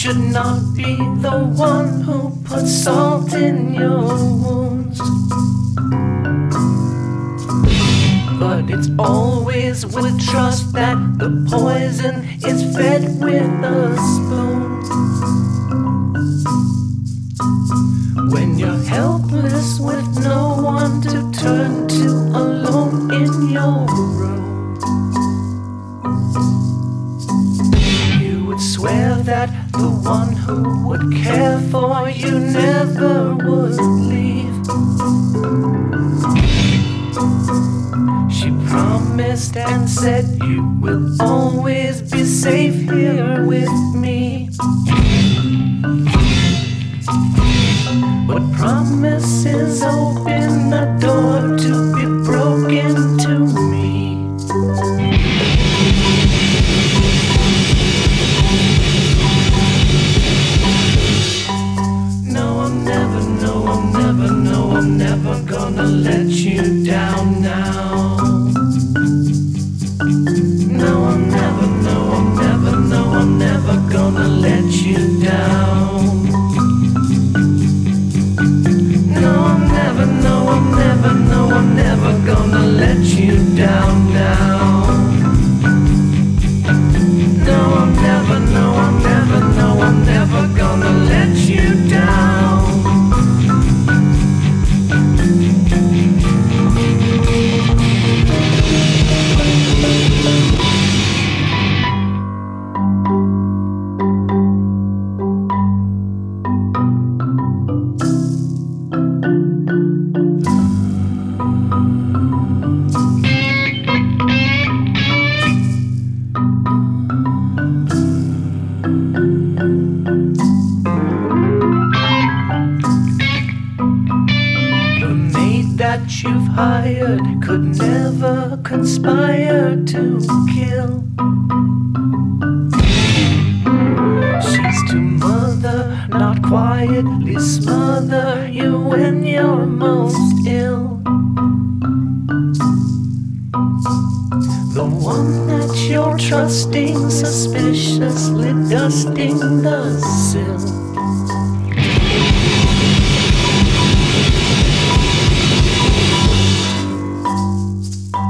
should not be the one who puts salt in your wounds. But it's always with trust that the poison is fed with a spoon. When you're helpless with no one to turn to, alone in your room, you would swear that the one who would care for you never would leave. She promised and said you will always be safe here with me. But promises open a door to be broken to me. I'm never gonna let you down now. No, I'm never gonna let you down. No, I'm never gonna let you down now. No, I'm never gonna let you down. That you've hired could never conspire to kill. She's to mother, not quietly smother you when you're most ill. The one that you're trusting, suspiciously dusting the sill.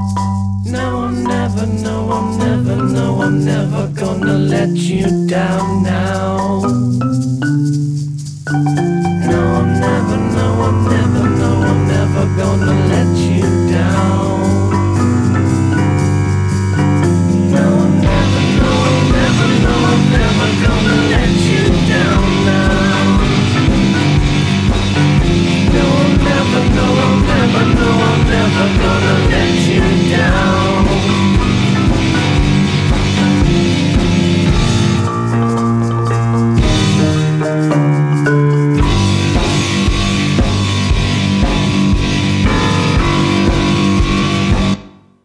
I'm never gonna let you down